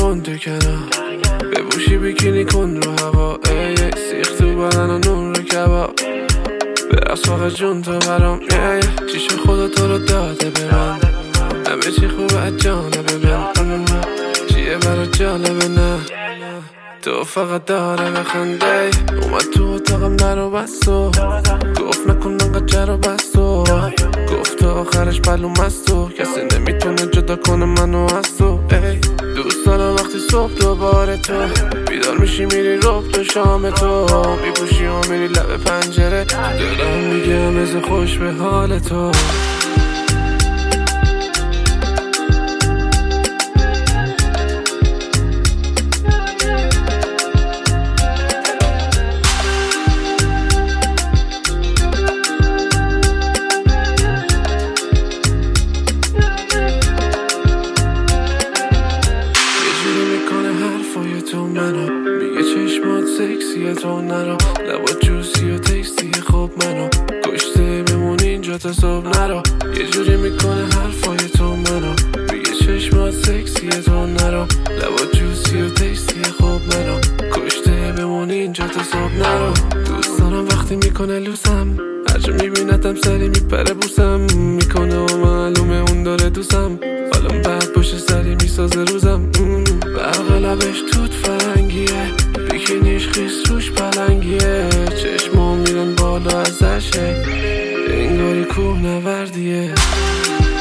کن تو کنار، بپوشی بیکینی کن رو هوا، سیخ تو بدن و نون رو کباب، برقص فقط جون تو برام، چیش خدا تو رو داده به من، همه چی خوبه از جانبه من، چیه برا جالبه نه تو فقط داره بخنده. اومد تو اتاقم در و بستو، گفت نکن انقدر جر و بستو، گفت تو آخرش معلوم است تو کسی نمیتونه جدا کنه منو از تو. دوست دارم وقتی صبح دوباره تو بیدار میشی میری رب تو شام تو، میپوشی و میری لب پنجره، دلم میگه همه خوش به حال تو. تو منو میگه چشمات سکسیه تو نرو، لبات جوسی و تکسیه خب منو کشته بمون اینجا تا صبح نرو، یه جوری میکنه حرفای تو منو میگه چشمات سکسیه تو نرو، لبات جوسی و تکسیه خب منو کشته بمون اینجا تا صبح نرو. دوست دارم وقتی میکنه لوسم، هرجا میبینتم سری میپره بوسم میکنه و معلومه اون داره دوستم، حالم بعد پشت سری میسازه روزم، برق لبش توت فرنگیه، بیکینیش خیس روش پلنگیه، چشمو میرن بالا ازشه انگاری کوه نوردیه.